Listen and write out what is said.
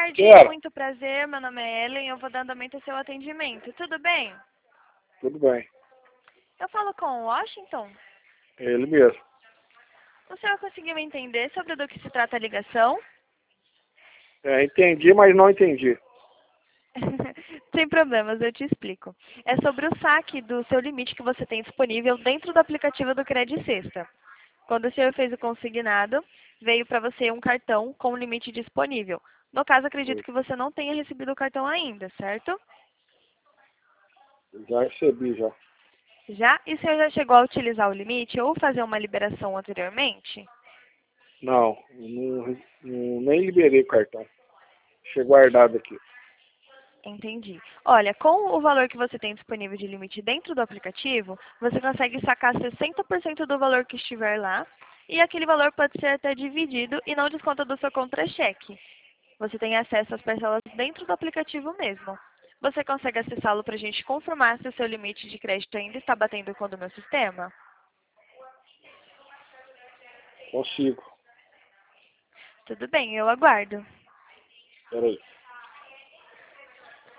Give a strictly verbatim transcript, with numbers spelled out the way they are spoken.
tarde, Quero. muito prazer, meu nome é Ellen, eu vou dar andamento ao seu atendimento. Tudo bem? Tudo bem. Eu falo com o Washington. É ele mesmo. O senhor conseguiu entender sobre do que se trata a ligação? É, entendi, mas não entendi. Sem problemas, eu te explico. É sobre o saque do seu limite que você tem disponível dentro do aplicativo do Credit Sexta. Quando o senhor fez o consignado, veio para você um cartão com o limite disponível. No caso, acredito que você não tenha recebido o cartão ainda, certo? Já recebi, já. Já? E o senhor já chegou a utilizar o limite ou fazer uma liberação anteriormente? Não, não, não- nem liberei o cartão. Deixei guardado aqui. Entendi. Olha, com o valor que você tem disponível de limite dentro do aplicativo, você consegue sacar sessenta por cento do valor que estiver lá, e aquele valor pode ser até dividido e não desconta do seu contra-cheque. Você tem acesso às parcelas dentro do aplicativo mesmo. Você consegue acessá-lo para a gente confirmar se o seu limite de crédito ainda está batendo com o do meu sistema? Consigo. Tudo bem, eu aguardo. Peraí.